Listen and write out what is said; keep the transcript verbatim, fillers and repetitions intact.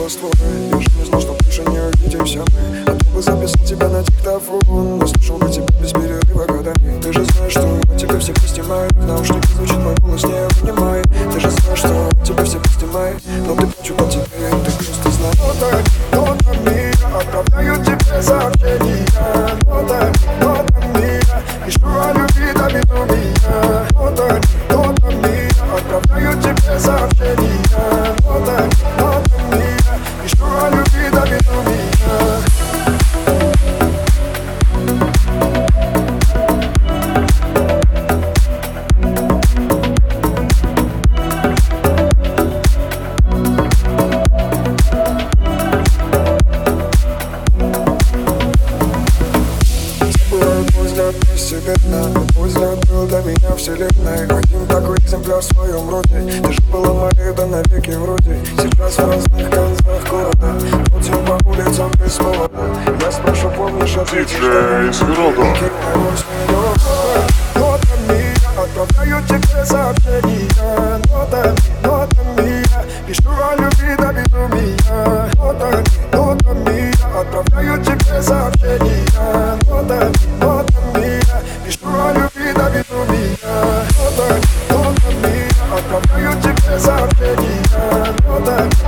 голос твой. Я же не знал, что больше не увидимся мы. А то бы записал тебя на диктофон, но слушал бы тебя без перерыва годами. Ты же знаешь, что тебя все пусти мои. В наушнике звучит мой голос, не понимай. Ты же знаешь, что тебя все пусти мои. Но ты плачу по тебе, ты просто знаешь. Нотами, нотами я отправляю тебе сообщения. Нотами, нотами я пишу о любви до безумия. Нотами, нотами я отправляю тебе сообщения. Нотами, нотами я пишу о любви до безумия. Твой взгляд был для меня вселенной. Один такой экземпляр в своем роде. Ты же была моей, да навеки вроде. Сейчас в разных концах города крутим по улицам без повода. Я спрошу, помнишь, ответишь, диджей Сгроду. Нотами я отправляю тебе сообщения. Нотами, нотами я пишу о любви до безумия. Нотами, нотами я отправляю тебе сообщения. Нотами, нотами я пишу о любви до безумия. Нотами, нотами я отправляю тебе сообщения. Нотами,